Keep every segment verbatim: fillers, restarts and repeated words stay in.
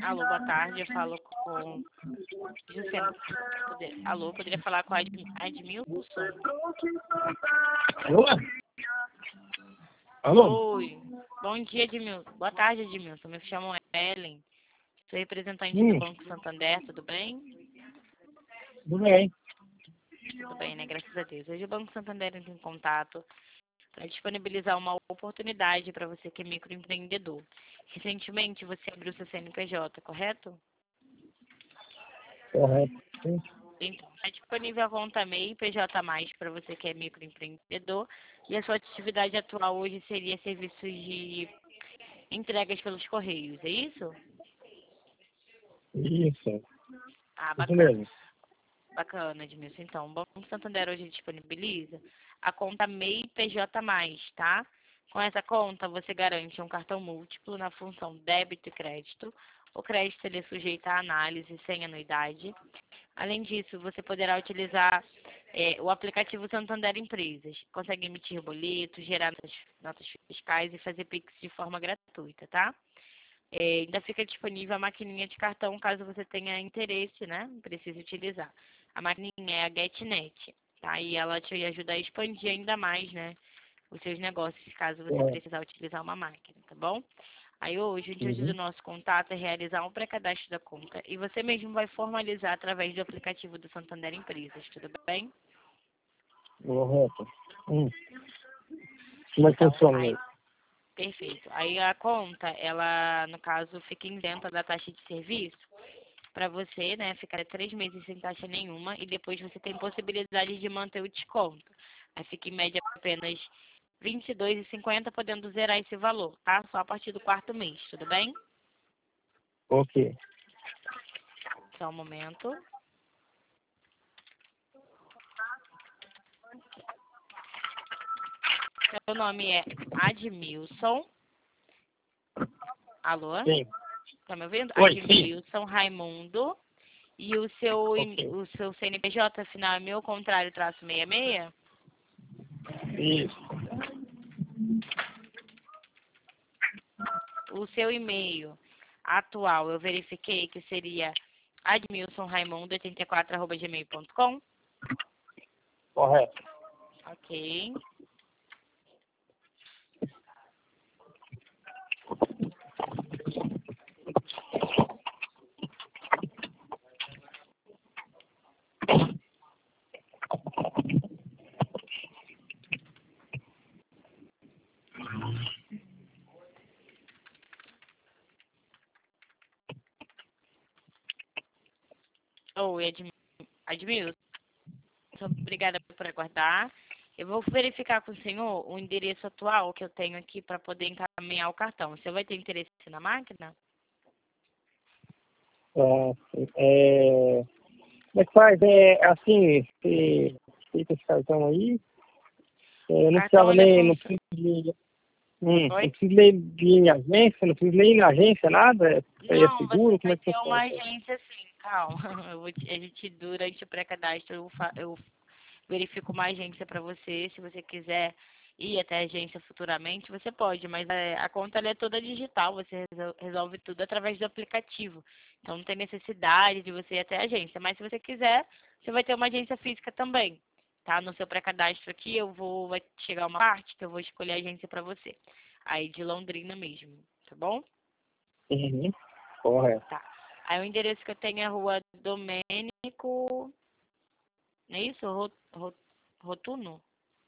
Alô, boa tarde, eu falo com Juscelino. Alô, poderia falar com a Admi- Admilson? Alô? Alô? Oi, bom dia, Admilson. Boa tarde, Admilson. Me chamo Ellen, sou representante do Hum, Banco Santander, tudo bem? tudo bem. Tudo bem, né? Graças a Deus. Hoje o Banco Santander entra em contato para disponibilizar uma oportunidade para você que é microempreendedor. Recentemente você abriu seu C N P J, correto? Correto. Sim. Então, está disponível a conta M E I P J mais para você que é microempreendedor. E a sua atividade atual hoje seria serviços de entregas pelos correios, é isso? Isso. Ah, Isso bacana. mesmo. Bacana, Edmilson. Então, o Banco Santander hoje disponibiliza a conta M E I P J mais, tá? Com essa conta, você garante um cartão múltiplo na função débito e crédito. O crédito ele é sujeito à análise sem anuidade. Além disso, você poderá utilizar é, o aplicativo Santander Empresas. Consegue emitir boletos, gerar notas, notas fiscais e fazer Pix de forma gratuita, tá? É, ainda fica disponível a maquininha de cartão caso você tenha interesse, né? Precise utilizar. A maquininha é a GetNet, tá? E ela te ajuda a expandir ainda mais, né? Os seus negócios, caso você É. precisar utilizar uma máquina, tá bom? Aí hoje, o intuito Uhum. do nosso contato é realizar um pré-cadastro da conta e você mesmo vai formalizar através do aplicativo do Santander Empresas, tudo bem? Correto. Hum. Como é que Então, funciona aí, mesmo? perfeito. Aí a conta, ela, no caso, fica isenta da taxa de serviço para você, né, ficar três meses sem taxa nenhuma e depois você tem possibilidade de manter o desconto. Aí fica em média apenas vinte e dois reais e cinquenta centavos, podendo zerar esse valor, tá? Só a partir do quarto mês, tudo bem? Ok. Só um momento. Seu nome é Admilson. Alô? Sim. Tá me ouvindo? Oi, sim. Admilson Raimundo. E o seu, Ok. o seu C N P J final é meu contrário, traço sessenta e seis? Isso. O seu e-mail atual, eu verifiquei que seria admilsonraimundo oitenta e quatro arroba gmail ponto com. Correto. Ok. Oi, Admi- Admilson. Obrigada por aguardar. Eu vou verificar com o senhor o endereço atual que eu tenho aqui para poder encaminhar o cartão. O senhor vai ter interesse na máquina? Ah, sim. É... Como é que faz? É assim, se feita esse cartão aí, é, O não cartão precisava ele é nem, não fun... precisa de, hum, não Oi? precisa nem de ir em agência, não precisa nem ir na agência, nada, é, é Não, você seguro, como vai é que ter uma funciona? agência sim, calma. Eu vou te- a gente, durante o pré-cadastro, eu, fa- eu verifico uma agência para você. Se você quiser ir até a agência futuramente, você pode, mas é, a conta ela é toda digital, você resol- resolve tudo através do aplicativo. Então não tem necessidade de você ir até a agência, mas se você quiser, você vai ter uma agência física também. Tá? No seu pré-cadastro aqui, eu vou, vai chegar uma parte que eu vou escolher a agência para você. Aí de Londrina mesmo, tá bom? Uhum. Correto. Tá. Aí o endereço que eu tenho é Rua Domênico. Não é isso? Ro- Ro- Rotuno?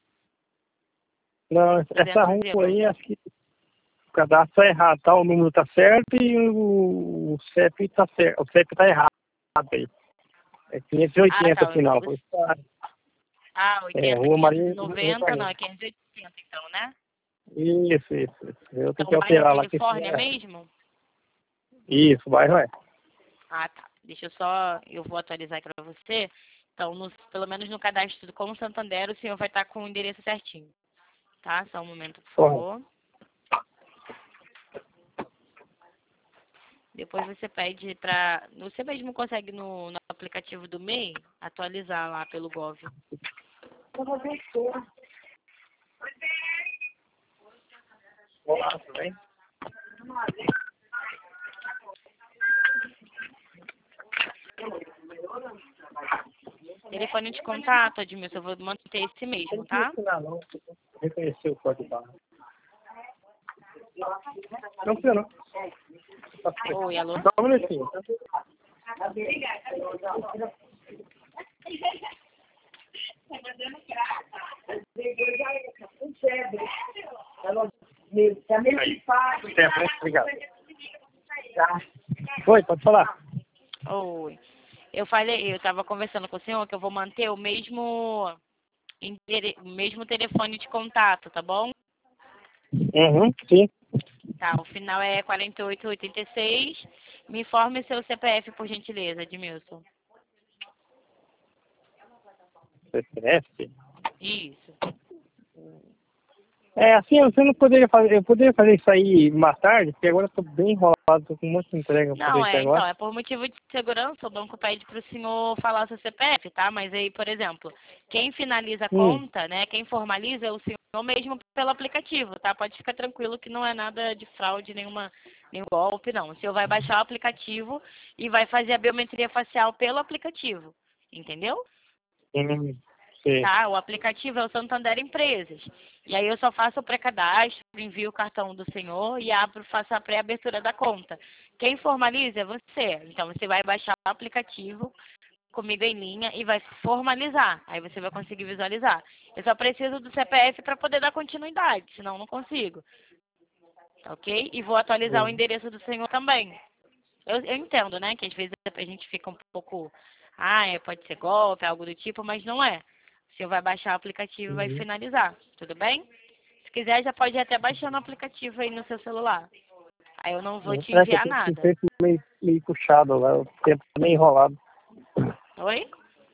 Não, essa duzentos e rua aí, onze. acho que o cadastro tá errado, tá? O número tá certo e o, o C E P tá certo. O C E P tá errado aí. É quinhentos e Ah, oitenta tá. final. Os- Por isso tá- Ah, É, oitenta, Rua quinhentos e Maria Rua noventa, não, Carneiro. é quinhentos e oitenta então, né? Isso, isso, isso. Eu tenho Então, que o bairro é alterar lá que Califórnia é. mesmo? Isso, vai, vai. Ah, tá. Deixa eu só, eu vou atualizar aqui pra você. Então, no- pelo menos no cadastro como Santander, o senhor vai estar com o endereço certinho. Tá? Só um momento, por Correto. favor. Depois você pede para. Você mesmo consegue no, no aplicativo do M E I atualizar lá pelo Gov. Olá, tudo bem? Telefone de contato, Edmilson, eu vou manter esse mesmo, tá? Não, reconheceu o código de barra. Não precisa, não. Oi, alô? Só um minutinho. Aí, obrigado. Oi, pode falar. Oi. Eu falei, eu estava conversando com o senhor que eu vou manter o mesmo, endere- o mesmo telefone de contato, tá bom? Uhum, sim. Tá, o final é quarenta e oito oitenta e seis. Me informe seu C P F, por gentileza, Edmilson. C P F? Isso. É, assim, você não poderia fazer, eu poderia fazer isso aí mais tarde, porque agora eu tô bem enrolado, tô com um monte de entrega pra fazer Não, aqui é, então, agora. é por motivo de segurança, o banco pede para o senhor falar seu C P F, tá? Mas aí, por exemplo, quem finaliza a Hum, conta, né, quem formaliza é o senhor mesmo pelo aplicativo, tá? Pode ficar tranquilo que não é nada de fraude, nenhuma, nenhum golpe, não. O senhor vai baixar o aplicativo e vai fazer a biometria facial pelo aplicativo, entendeu? hum, sim. Tá? O aplicativo é o Santander Empresas. E aí eu só faço o pré-cadastro, envio o cartão do senhor e abro, faço a pré-abertura da conta. Quem formaliza é você. Então você vai baixar o aplicativo comigo em linha e vai formalizar. Aí você vai conseguir visualizar. Eu só preciso do C P F para poder dar continuidade, senão não consigo. Tá, ok? E vou atualizar o Hum, endereço do senhor também. Eu, eu entendo, né, que às vezes a gente fica um pouco, ah, é, pode ser golpe, algo do tipo, mas não é. O senhor vai baixar o aplicativo e vai uhum. finalizar, tudo bem? Se quiser, já pode ir até baixando o aplicativo aí no seu celular. Aí eu não vou te É que eu enviar tô com o nada. tempo meio, meio puxado agora, o tempo meio enrolado. Oi?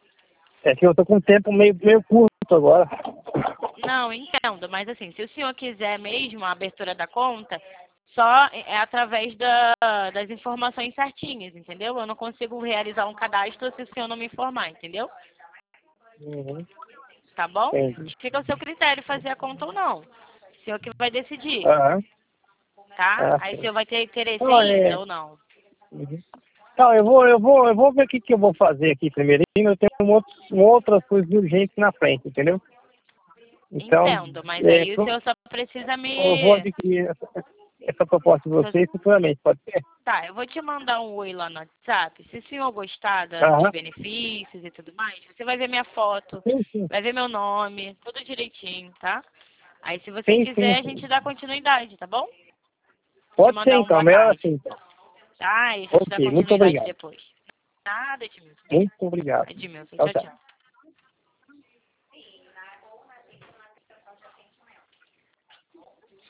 É que eu tô com o tempo meio, meio curto agora. Não, entendo, mas assim, se o senhor quiser mesmo a abertura da conta, só é através da, das informações certinhas, entendeu? Eu não consigo realizar um cadastro se o senhor não me informar, entendeu? Uhum, Tá bom? entendi. Fica ao seu critério fazer a conta ou não. O senhor que vai decidir, Aham, tá? ah, Aí o sim. senhor vai ter interesse Então, ainda é, ou não? uhum. Então, eu vou, eu vou, eu vou ver o que, que eu vou fazer aqui primeiro. Eu tenho um outro, uma outras coisas urgentes na frente, entendeu? Então, Entendo, mas é, aí o eu senhor só precisa eu vou me. adquirir essa, essa proposta de só- vocês futuramente, pode ser? Tá, eu vou te mandar um oi lá no WhatsApp. Se o senhor gostar da- dos Aham. benefícios e tudo mais, você vai ver minha foto, Sim, sim. vai ver meu nome, tudo direitinho, tá? Aí se você Sim, sim, quiser, a gente sim. dá continuidade, tá bom? Vou te Pode ser mandar um então, boa melhor tarde, assim então. tá? E a gente dá Ok, muito continuidade obrigado. depois. Nada, Edmilson. Muito obrigado. Edmilson, Tchau, tchau, tchau. tchau.